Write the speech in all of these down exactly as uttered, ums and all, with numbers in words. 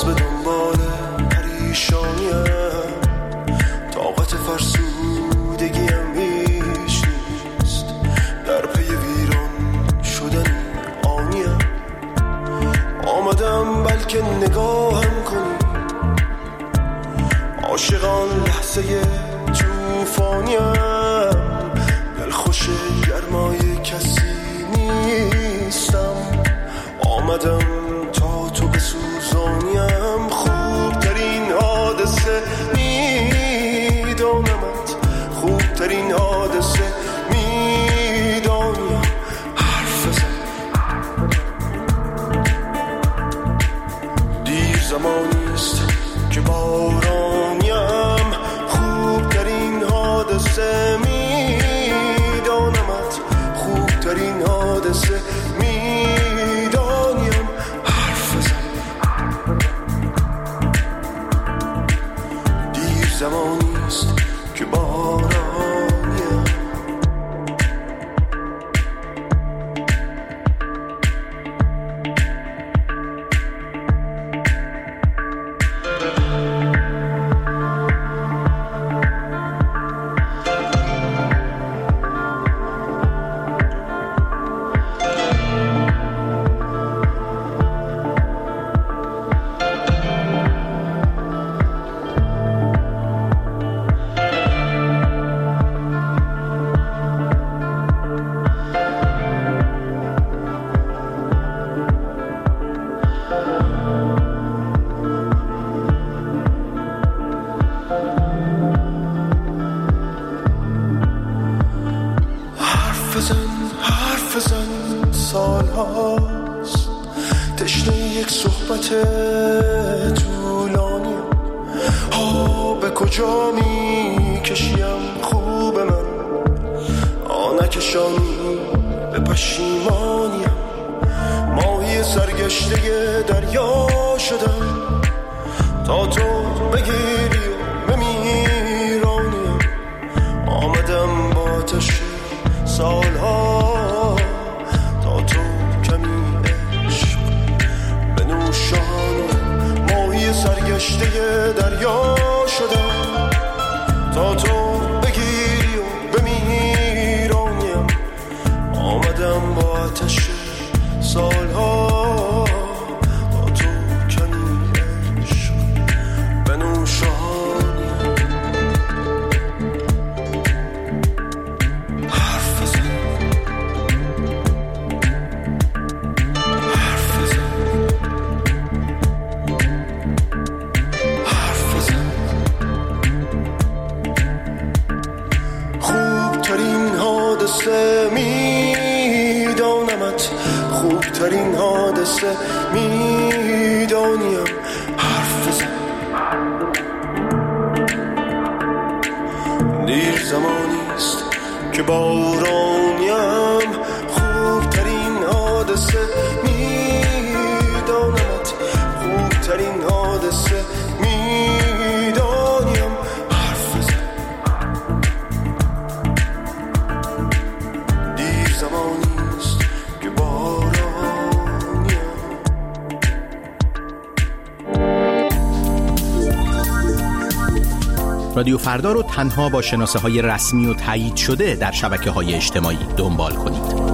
به دنبال پریشانیم، طاقت فرسودگیم هیچ نیست، در پی ویران شدن آنیم. آمدم بلکه نگاهم کنی، عاشقان لحظه توفانیم، دلخوش گرمای کسی نیستم، آمدم تا تو بسوزانیم. خوبترین حادثه میدانمت، خوبترین حادثه میدانیم. حرف بزن، دیر زمانیست که بارانیم، خوبترین حادثه میدانمت، خوبترین حادثه میدانیم. حرف بزن، دیر زمانیست که بارانیم. سالهاست تشنه یک صحبت طولانی، ها به کجا می کشیم خوب من، آنکشانی به پشیمانیم. ماهی سرگشته دریا شدم تا تو بگیری و بمیرانیم. آمدم با آتش سالها تا تو کمی عشق بنوشانیم. ماهی سرگشته دریا شدم تا تو بگیری و بمیرانیم. آمدم با آتش سالها تا تو کمی عشق بنوشانیم. میدانمت، خوبترین حادثه میدانیم. حرف بزن، دیر زمانیست که بارانیم. خوبترین حادثه میدانمت، خوبترین حادثه میدانیم. حرف بزن، دیر زمانیست که بارانیم. رادیو فردا رو تنها با شناسه های رسمی و تایید شده در شبکه های اجتماعی دنبال کنید.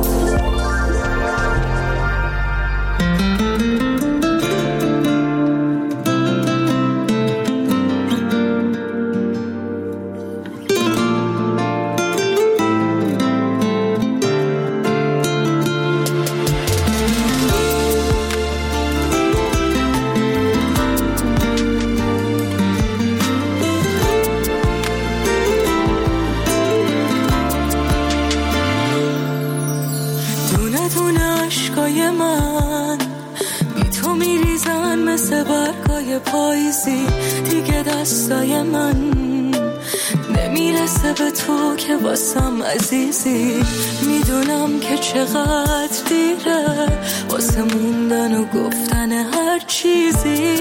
پاییزی دیگه دستای من نمیرسه به تو که واسم عزیزی. میدونم که چقدر دیره واسه موندن و گفتن هر چیزی.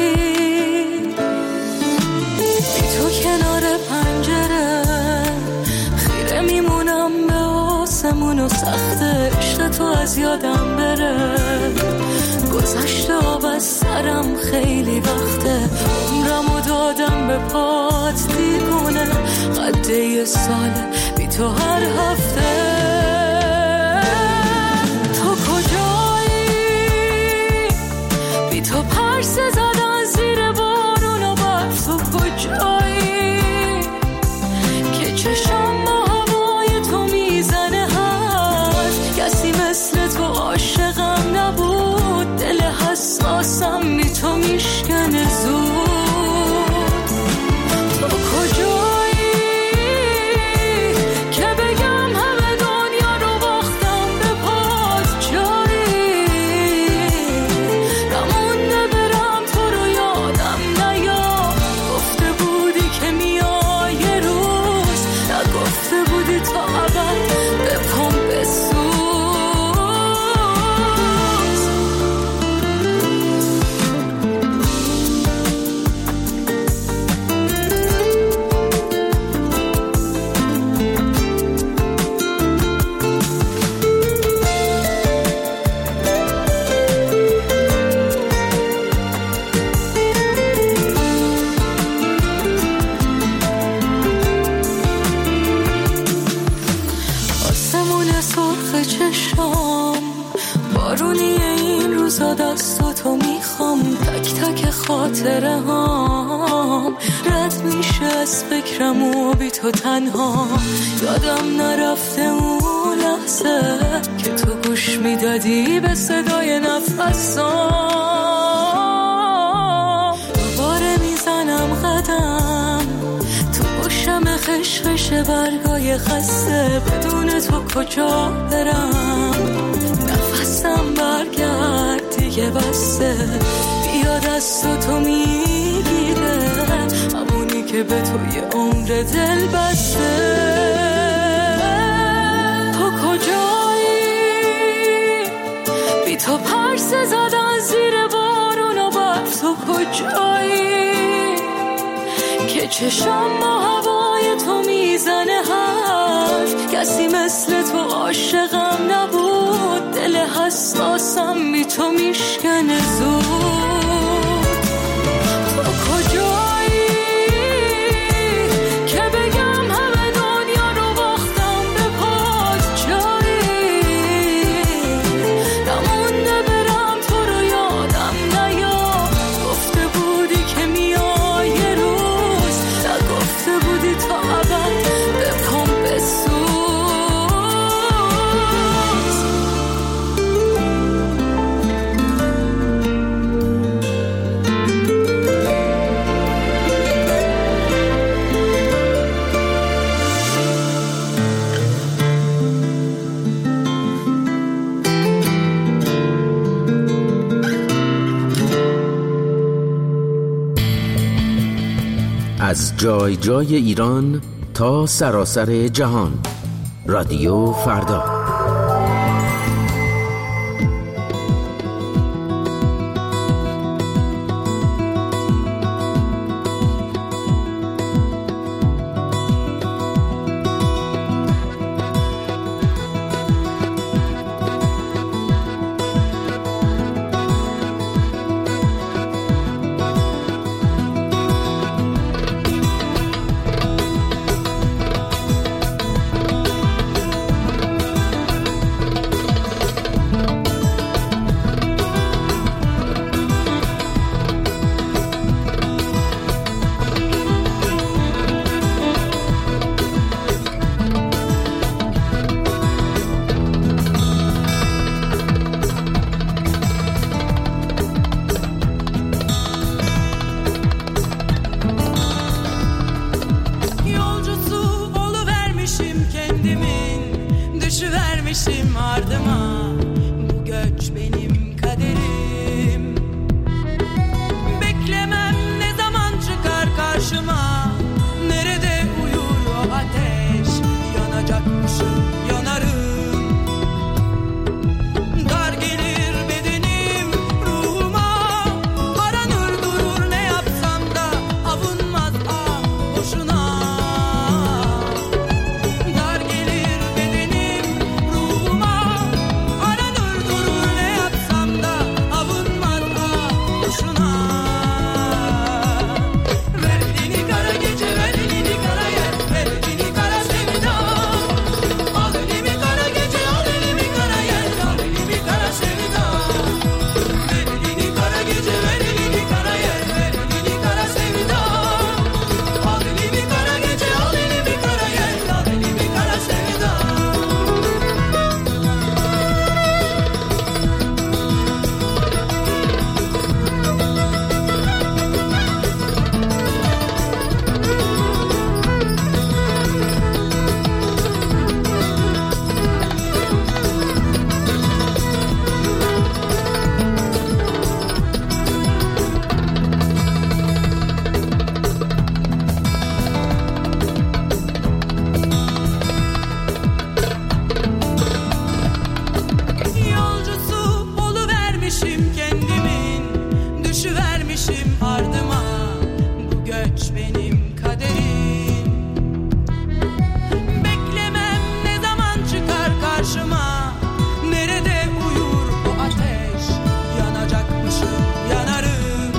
بی تو کنار پنجره خیره میمونم به آسمون و سخت عشق تو از یادم بره. گذشته آب از سرم خیلی وقته به پات دیگونه قده یه ساله بی تو هر هفته تو کجایی بی تو پرسه زدن زیر بارون و برف تو کجایی که چشم با هوای تو میزنه هست کسی مثل تو عاشقم نبود دل حساسم بی تو میشکنه زود تو کجایی که بگم همه دنیا رو باختم به پات جایی نمونده برم تو رو یادم نیاد گفته بودی که میای یه روز نگفته بودی تا ابد به پام بسوز آسمون سرخ چشام بارونی این روزا دست تو میخوام تک تک خاطره هام رد میشه از فکرم و بی تو تنها یادم نرفته اون لحظه که تو گوش میدادی به صدای نفسام دوباره میزنم قدم تو باشم خشخش برگای خسته بدون تو کجا برم نفسم برگرد دیگه بسته بیا دست تو میگیره همونی که به توی عمر دل بسته تو کجایی بی تو پرسه زدن زیر بارون و برف تو کجایی که چشم با هوای تو میزنه حرف کسی مثل تو عاشقم نبود دل حساسم بی تو میشکنه زود تو کجایی که بگم همه دنیا رو باختم به پات جایی نمونده برم تو رو یادم نیاد گفته بودی که میای یه روز نگفته بودی تا ابد به پام بسوز از جای جای ایران تا سراسر جهان رادیو فردا. ardıma, bu göç benim kaderim. Beklemem ne zaman çıkar karşıma, nerede uyur bu ateş, yanacakmışım yanarım.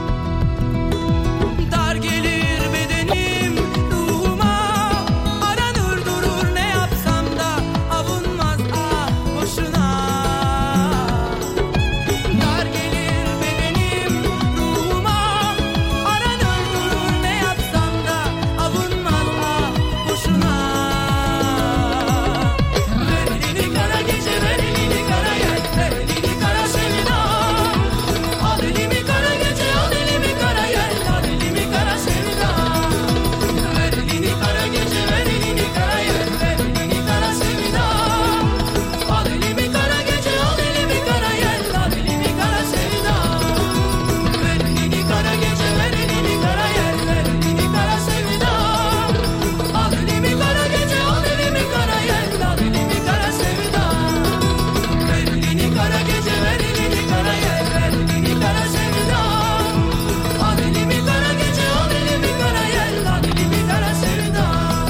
Dar gelir bedenim ruhuma, aranır durur ne yapsam da avunmaz ah boşuna. Dar gelir bedenim ruhuma, aranır durur ne yapsam da avunmaz ah boşuna. Ver elini kara gece, ver elini kara yer, ver elini kara sevda. Al elimi kara gece, al elimi kara yer, al elimi kara sevda. Ver elini kara gece, ver elini kara yer, ver elini kara sevda. Al elimi kara gece, al elimi kara yer, al elimi kara sevda. Ver elini kara gece, ver elini kara yer, ver elini kara sevda. Al elimi kara gece, al elimi kara yer, al elimi kara sevda. Ver elini kara gece, ver elini kara yer, ver elini kara sevda. Al elimi kara gece, al elimi kara yer, al elimi kara sevda.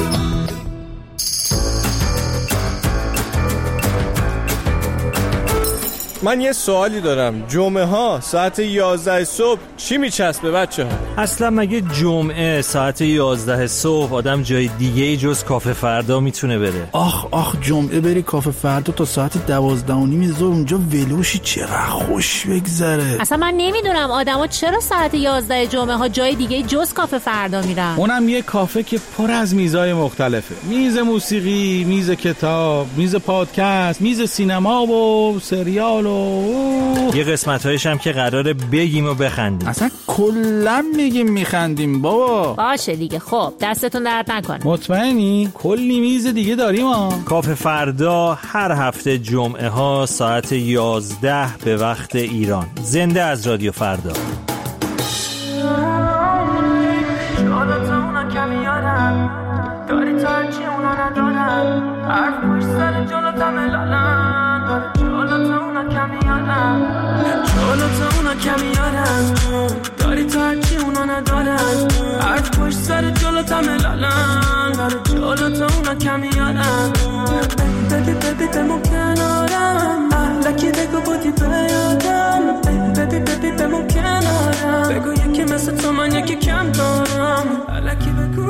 من یه سوالی دارم. جمعه ها ساعت یازده صبح چی میچسبه بچه ها؟ اصلا مگه جمعه ساعت یازده صبح آدم جای دیگه جز کافه فردا میتونه بره؟ آخ آخ جمعه بری کافه فردا تا ساعت دوازده و نیم ظهر اونجا ولوشی چقدر خوش بگذره. اصلا من نمیدونم آدما چرا ساعت یازده جمعه ها جای دیگه جز کافه فردا میرن. اونم یه کافه که پر از میزای مختلفه. میز موسیقی، میز کتاب، میز پادکست، میز سینما و سریال و یه قسمت‌هایش هم که قراره بگیم و بخندیم. اصلا کلا میگیم میخندیم بابا. باشه دیگه، خب دستتون درد نکنه. مطمئنی؟ کلی میز دیگه داریم ها. کافه فردا هر هفته جمعه ها ساعت یازده به وقت ایران. زنده از رادیو فردا. داری تا چی اونا ندارن، حرف پشت سر جلوتا ملالن، جلوتا اونا کمیارن، جلوتا اونا کمیارن. داری تا چی اونا ندارن، حرف پشت سر جلوتا ملالن، جلوتا اونا کمیارن. ببی ببی بمون کنارم، لکی بگو بودی بیادم. ببی ببی بمون کنارم، بگو یکی مثل تو من یکی کم دارم. لکی بگو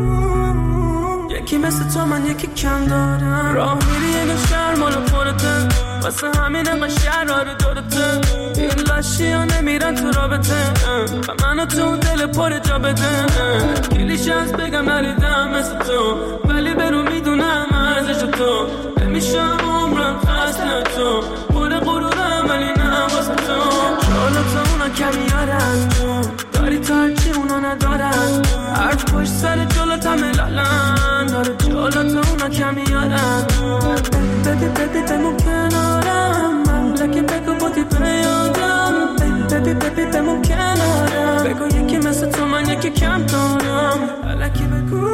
یکی مثل تو من یکی کم دارم. راه میری یه شهر مالو پرته، واسه همین انقدر شهرها رو دورته. این لاشی ها نمیرن تو رابطه، و منو تو دل پر جا بده. کلیش از بگم نریدم مثل تو، ولی برو میدونم ارزش تو. نمیشم عمرم خسته تو، پر غرورم ولی نه واسه تو. جلو تو اونا کمیارن، داری تا هرچی اونا ندارن. حرف پشت سر جلو تا ملالن، داره جلو تا اونا کمیارن. ببی ببی بمون کنارم، لکه بگو بودی بیادم. ببی ببی بمون کنارم، بگو یکی مثل تو من یکی کم دارم. لکه بگو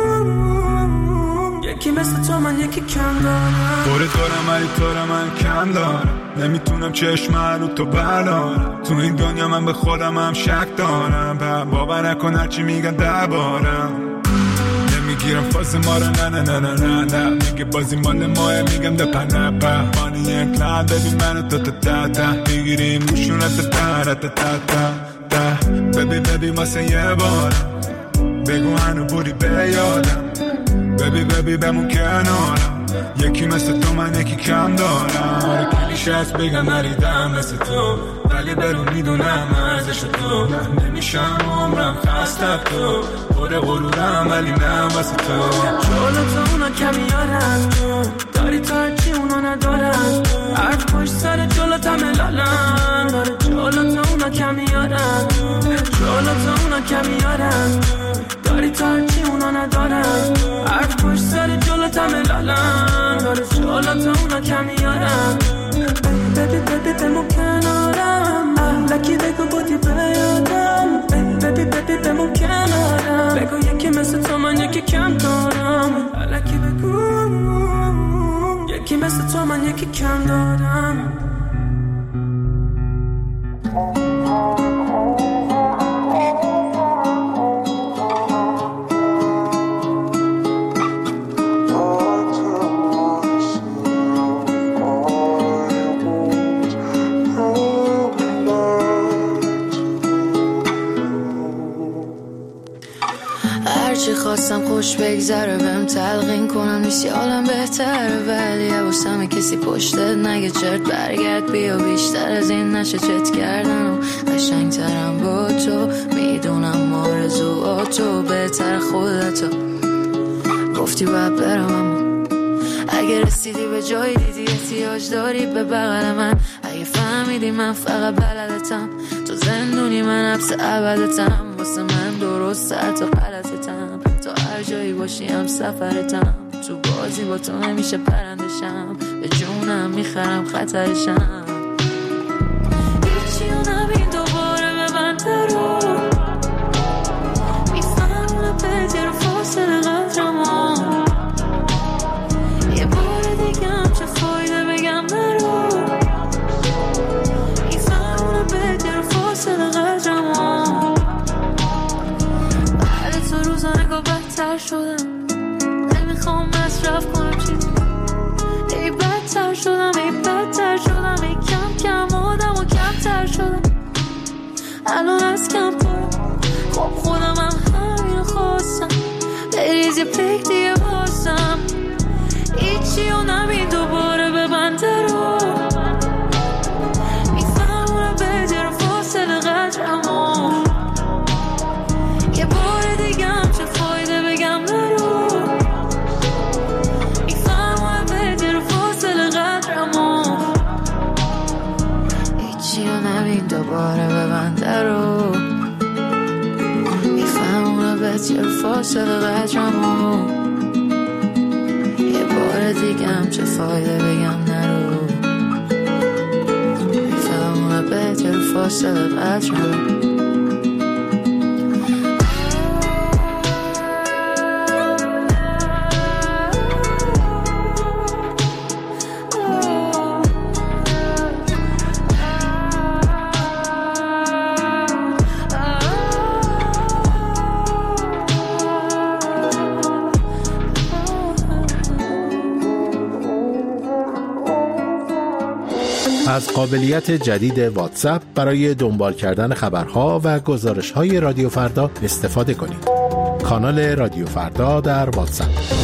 یکی مثل تو من یکی کم دارم. دوره دارم ولی تو رو من کم دارم. نمیتونم چشم رو تو بردارم. تو این دنیا من به خودم هم شک دارم. باور نکن هرچی میگن دربارم. نمیگیرم فاز ما رو نه نه نه نه نه نه. میگه بازی مال ماه میگم ده پنه په مانی یک لحظه ببین منو تا تا تا تا. میگیریم روشون تا تا تا تا تا تا. ببی ببی واسه یه بارم، بگو هنو بودی بیادم. ببی ببی بمون کنارم، یکی مثل تو من یکی کم دارم. کلیش هست بگم نریدم مثل تو، ولی برو میدونم ارزش تو. نمیشم عمرم خسته تو، پر غرورم ولی نه واسه تو. جلو تو اونا کمیارن، داری تا هرچی اونا ندارن. حرف پشت سر جلو تا ملالن، داره جلو تو اونا کمیارن. جلو تو اونا کمیارن، داری تا هرچی اونا ندارن. حرف پشت سر جلو تا ملالن، داره جلو تا اونا کمیارن. ببی ببی بمون کنارم، لکی بگو بودی بیادم. ببی ببی بمون کنارم، بگو یکی مثل تو من یکی کم دارم. لکی بگو یکی مثل تو من یکی کم دارم. هرچی خواستم خوش بگذره بهم تلقین کنم نیستی حالم بهتره، ولی حواسم کسی پشتت نگه چرت برگرد بیا، بیشتر از این نشه چت کردن و قشنگترم با تو، میدونم آرزوهاتو بهتر خودتو گفتی باید برم، اما اگه رسیدی به جایی دیدی احتیاج داری به بغل من، اگه فهمیدی من فقط بلدتم تو زندونی من حبس ابدتم، واسه من درست حتی غلطتم، تو هر جایی باشی هم سفرتم، تو بازی با تو همیشه پرندشم، به جونم میخرم خطرشم، هیچی رو نبین دوباره ببند رو، میفهمونه بدی رو فاصله قدرمو، یه بار دیگه هم چه فایده بگم نرو، میفهمونه بدی رو فاصله قدرمو، بعد تو روزا نگاه بدتر شدم، نمیخوام مصرف کنم چیزی، ای بدتر شدم ای بدتر شدم، ای کم کم آدم و کمتر شدم، الان از کم پرم، خب خودم هم همین خواستم، بریز یه پیک دیگه بازم، هیچی رو نبین دوباره ببنده رو، میفهمونه بدی رو فاصله قدرمو، یه بار دیگه هم چه فایده بگم نرو، میفهمونه بدی رو فاصله قدرمو، هیچی رو نبین دوباره ببنده رو، میفهمونه بدی رو فاصله قدرمو، یه بار دیگه هم چه فایده بگم نرو، میفهمونه بدی رو فاصله قدرمو. از قابلیت جدید واتساپ برای دنبال کردن خبرها و گزارش‌های رادیو فردا استفاده کنید. کانال رادیو فردا در واتساپ.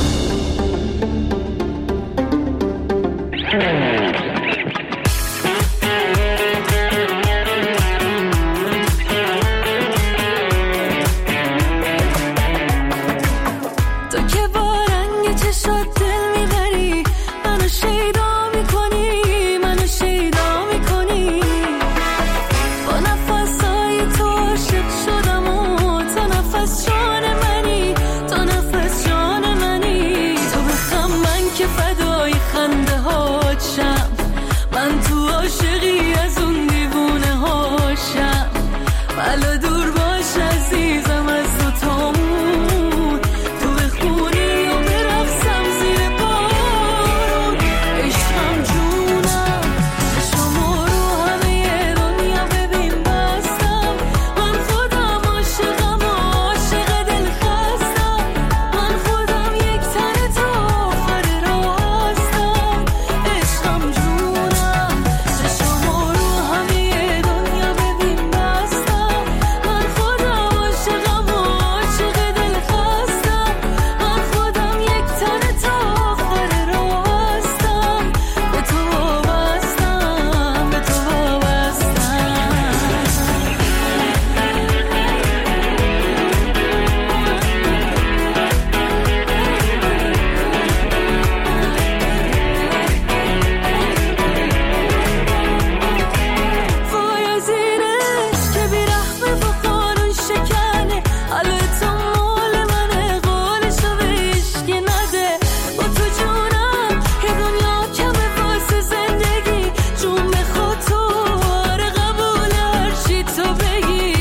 تو که با رنگ چشات دل میبری، منو شیدا میکنی، منو شیدا میکنی، با نفسای تو عاشق شدم و تو نفس جان منی، تو نفس جان منی، تو بخم من که فدای خنده هاشم، من تو عاشقی از اون دیوونه هاشم، بلا دور باش عزیزم از تو تامون، تو بخونی و برقصم زیر بارون، عشقم جونم شما رو همه دنیا ببین بستم، من خودم عاشقم و عاشق دل خستم، من خودم یک تن تا آخر راستم، عشقم جونم شما رو همه دنیا ببین بستم، من خودم عاشقم و عاشق دل خستم، من خودم یک تن تا آخر راستم، به تو وابستم، به تو وابستم. وای از این عشق که بی رحمه و قانون شکنه، حالا تو مال منه، قولشو به هیچکی نده، با تو جونم یه دنیا کمه واسه زندگی، جون بخواد تو آره قبول هرچی تو بگی،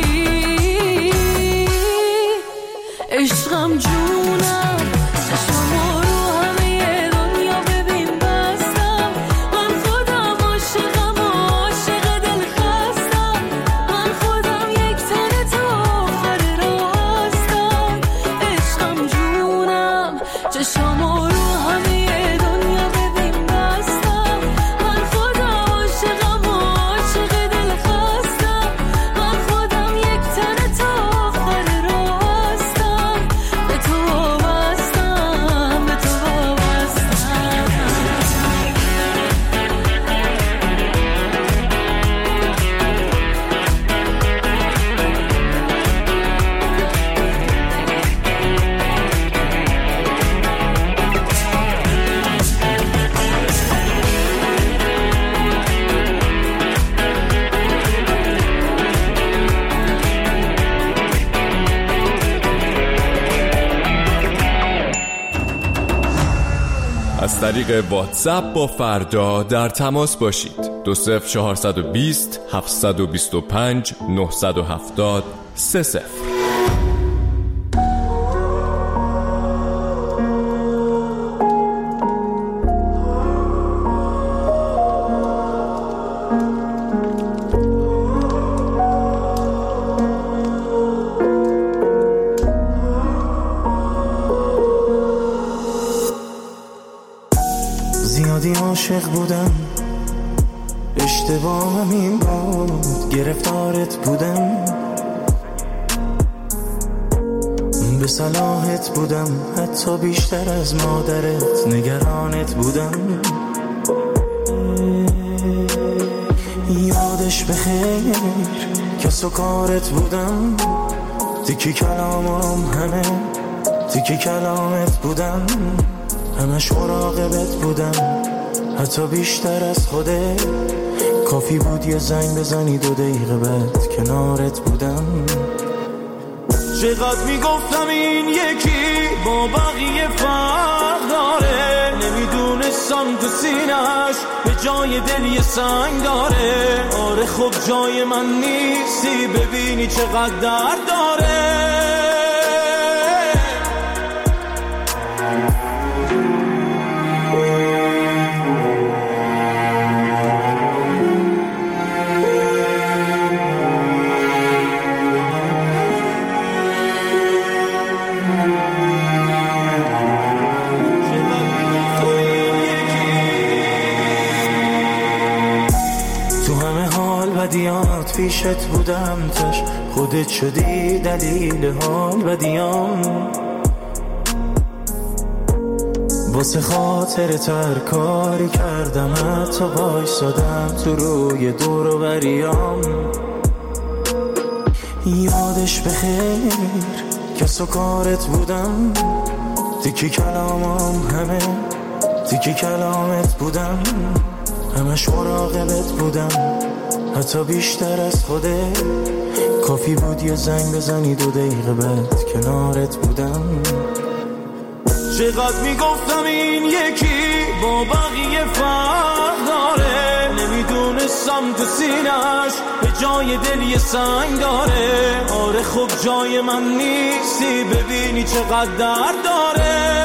عشقم جونم چشمو رو همه دنیا ببین بستم، من خودم عاشقم و عاشق دل خستم، من خودم یک تن تا آخر راستم، عشقم جونم چشمو رو همه دنیا ببین بستم، من خودم عاشقم و عاشق دل خستم، من خودم یک تن تا آخر راستم، از طریق واتساپ با فردا در تماس باشید. دو صفر چهارصد و بیست هفتصد و بیست و پنج نهصد و هفتاد سه صفر. زیادی عاشق بودم، اشتباهم این بود، گرفتارت بودم، به صلاحت بودم، حتی بیشتر از مادرت نگرانت بودم. یادش بخیر کس و کارت بودم، تیکی کلامم همه تیکی کلامت بودم، همش مراقبت بودم، حتی بیشتر از خودت. کافی بود یه زنگ بزنی دو دقیقه بعد کنارت بودم. چقدر میگفتم این یکی با بقیه فرق داره، نمیدونستم تو سینش به جای دل یه سنگ داره. آره خب جای من نیستی، ببینی چقدر درد داره. بدیات پیشت بودم، تش خودت شدی دلیل حال بدیام. واسه خاطر تر کاری کردم، حتی بایستادم تو روی دور و بریام. یادش بخیر کس و کارت بودم، تیکی کلامم همه تیکی کلامت بودم، همش مراقبت بودم، حتی بیشتر از خودت. کافی بود یه زنگ بزنی دو دقیقه بعد کنارت بودم. چقدر میگفتم این یکی با بقیه فرق داره، نمیدونستم تو سینش به جای دل یه سنگ داره. آره خب جای من نیستی، ببینی چقدر درد داره.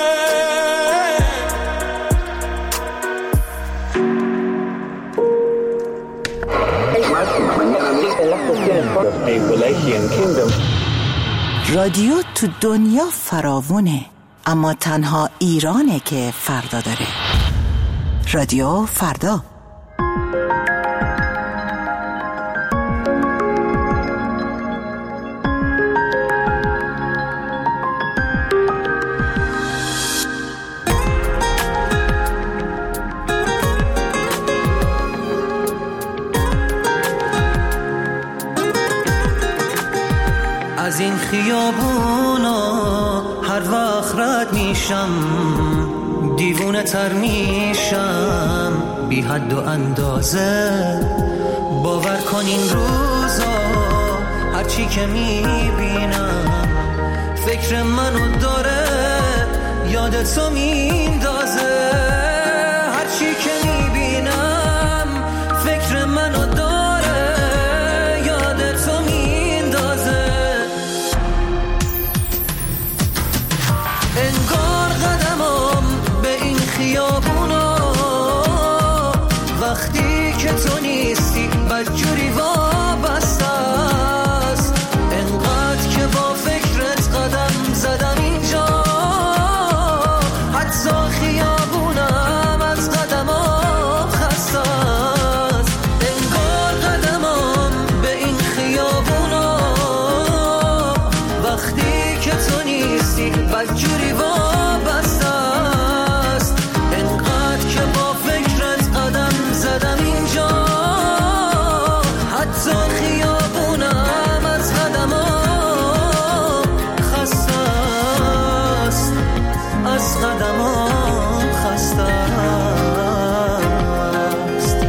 رادیو تو دنیا فراوونه، اما تنها ایرانه که فردا داره. رادیو فردا. از این خیابونا هر وقت رد میشم، دیوونه تر میشم بی حد و اندازه. باور کن این روزا هرچی که میبینم فکر منو داره یادتو میندازه. هرچی که میبینم فکر منو داره یادتو میندازه. انگار قدمم به این خیابونا وقتی که تو نیستی بدجوری وابسته است. انقدر که با فکرت قدم زدم اینجا، حتی خیابونم از قدمم خسته است. انگار قدمم به این خیابونا وقتی که تو نیستی بدجوری وابسته است. انقدر که با فکرت قدم زدم اینجا، حتی خیابونم از قدمم خسته است. از قدمم خسته است.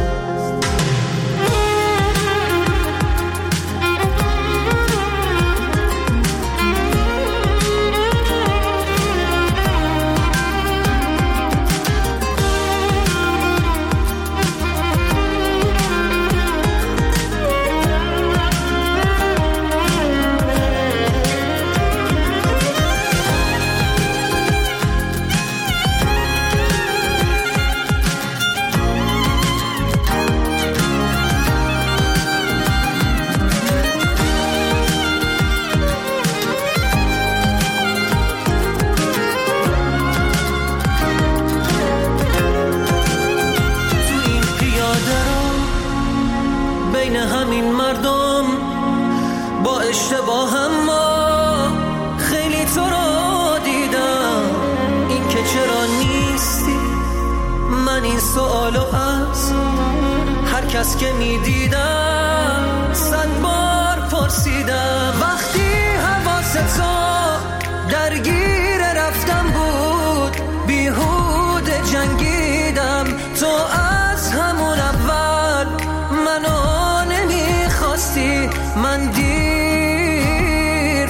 کس که میدیدم صد بار پرسیدم وقتی حواست تو درگیر رفتم بود بیهوده جنگیدم تو از همون اول منو نمیخواستی من دیر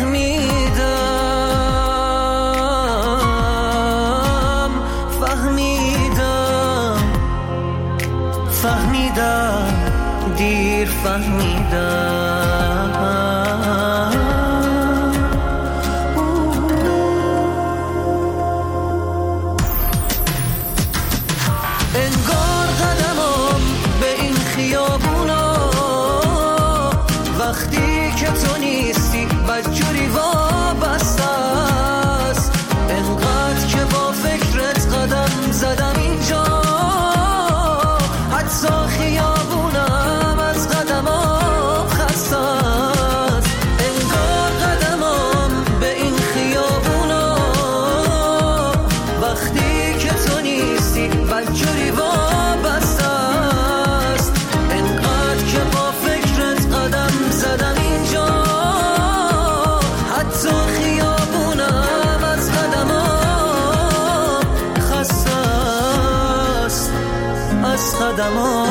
فهمیدم فهمیدم فهمیدم دیر فهمیدم انگار قدمم به این خیابونا وقتی که تو نیستی بدجوری وابسته است انقدر که با فکرت قدم زدم اینجا حتی خیابونم از قدمم خسته است انگار قدمم به این خیابونا وقتی که تو نیستی بدجوری وابسته است انقدر که با فکرت قدم زدم اینجا حتی خیابونم از قدمم خسته است از قدمم